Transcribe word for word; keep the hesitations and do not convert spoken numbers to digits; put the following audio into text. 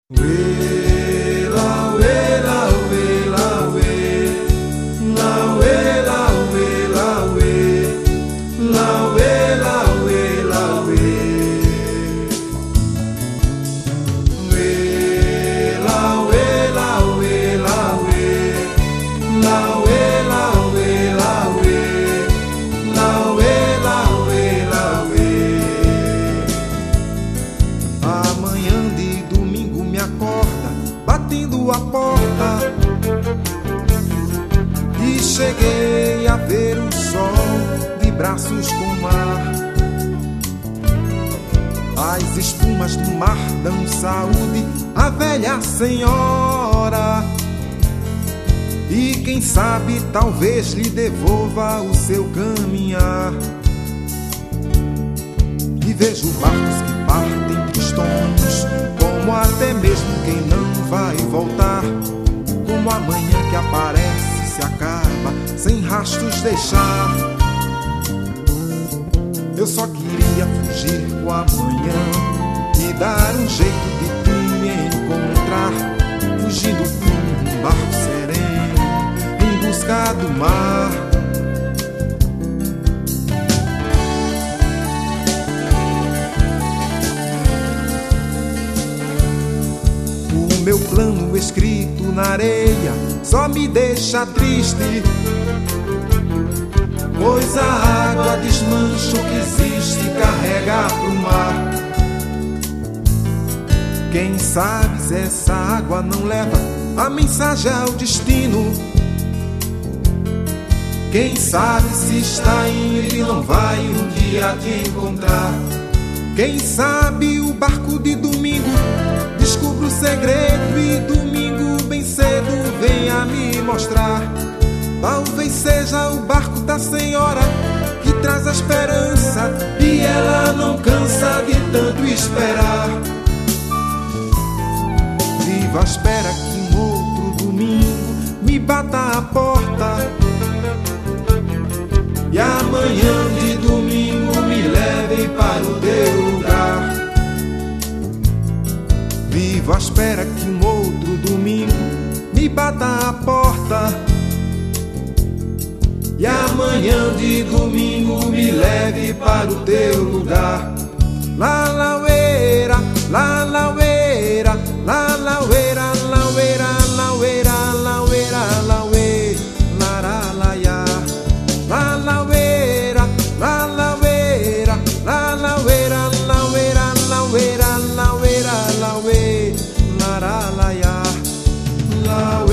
Uê, lá, uê, lá, uê, lá, uê. Lá, uê, lá, uê, lá, uê. Lá, uê, lá, uê, lá, uê. Uê, lá, uê, lá, uê, lá, uê. Lá, uê, lá, uê, lá, uê. Lá, uê, lá, uê, lá, uê. Amanhã de domingo me acorda batendo a porta e cheguei a ver o sol de braços com o mar. As espumas do mar dão saúde à velha senhora, e quem sabe talvez lhe devolva o seu caminhar. E vejo barcos que partem tristonhos, como até mesmo quem não vai voltar, como a manhã que aparece se acaba sem rastros deixar. Eu só queria fugir com a manhã e dar um jeito de me encontrar, fugindo com um barco sereno em busca do mar. O meu plano escrito na areia só me deixa triste, pois a água desmancha o que existe, carrega pro mar. Quem sabe se essa água não leva a mensagem ao destino? Quem sabe se está indo e não vai um dia te encontrar? Quem sabe o barco de domingo descubra o segredo e domingo bem cedo venha me mostrar. Talvez seja o barco da senhora que traz a esperança e ela não cansa de tanto esperar. Vivo à espera que um outro domingo me bata a porta e amanhã de domingo me leve para o teu lugar. Vivo à espera que um outro domingo me bata a porta e amanhã de domingo me leve para o teu lugar. La laueira, la laueira, la laueira, laueira, laueira, laueira, laueira, laralaia. La laueira, la laueira, la laueira, laueira, laueira, laueira, laueira, laralaia.